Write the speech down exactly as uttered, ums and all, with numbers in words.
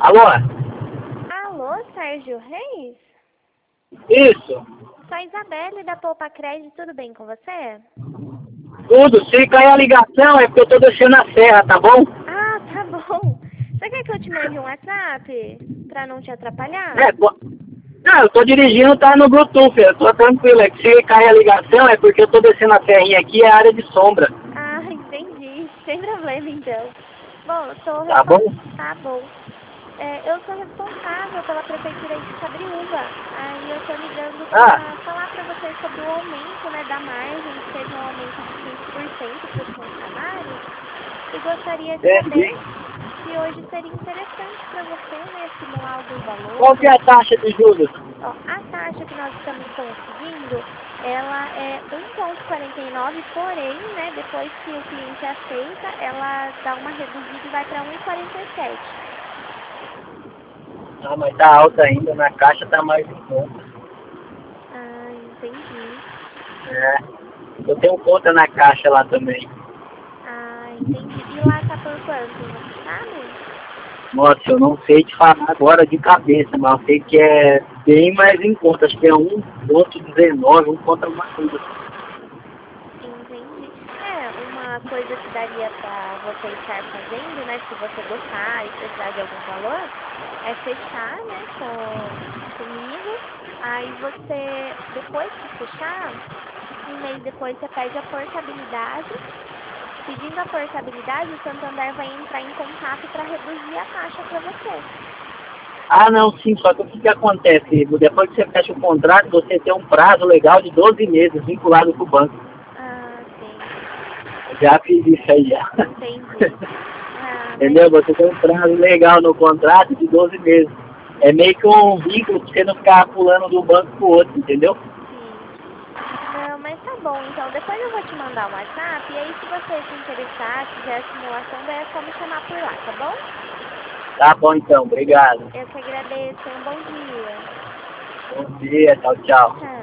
Alô? Alô, Sérgio Reis? Isso. Sou a Isabelle da Poupa Crédito, tudo bem com você? Tudo. Se cair a ligação é porque eu tô descendo a serra, tá bom? Ah, tá bom. Você quer que eu te mande um WhatsApp pra não te atrapalhar? É, pô. Não, eu tô dirigindo, tá no Bluetooth, eu tô tranquilo. É que se cair a ligação é porque eu tô descendo a serrinha aqui, é área de sombra. Ah, entendi. Sem problema, então. Bom, eu sou Tá bom? responsável... Tá bom. É, eu sou responsável pela prefeitura de Cabriúva. Aí eu tô ligando Ah, pra falar pra vocês sobre o aumento, né, da margem, que teve um aumento de quinze por cento para os funcionários. E gostaria de entendi. saber se hoje seria interessante para você, né, simular algum Qual valor. que é a taxa de juros? Ó, a taxa que nós estamos conseguindo, ela é um vírgula quarenta e nove, porém, né, depois que o cliente aceita, ela dá uma reduzida e vai para um vírgula quarenta e sete. Ah, mas tá alta ainda, na caixa tá mais em conta. Ah, entendi. É. Eu tenho conta na caixa lá também. Ah, entendi. E lá tá por quanto, você sabe? Nossa, eu não sei te falar agora de cabeça, mas eu sei que é bem mais em conta. Acho que é um ponto dezenove, um ponto alguma coisa. Entendi. É, uma coisa que daria pra você estar fazendo, né, se você gostar e precisar de algum valor, é fechar, né, com, comigo. Aí você, depois que fechar, um mês depois você pede a portabilidade. Pedindo a portabilidade, o Santander vai entrar em contato para reduzir a taxa para você. Ah, não, sim, só que o que, que acontece? Depois que você fecha o contrato, você tem um prazo legal de doze meses vinculado com o banco. Ah, sim. Já fiz isso aí, já. Entendi. Ah, mas Entendeu? Você tem um prazo legal no contrato de doze meses. É meio que um vínculo pra você não ficar pulando de um banco pro outro, entendeu? sim. Não, mas tá bom, então depois eu vou te mandar um WhatsApp e aí se você se interessar, quiser a simulação, daí é só me chamar por lá, tá bom? Tá bom então, obrigado. Eu que agradeço, tenha um bom dia. Bom dia, tchau, tchau. Tchau.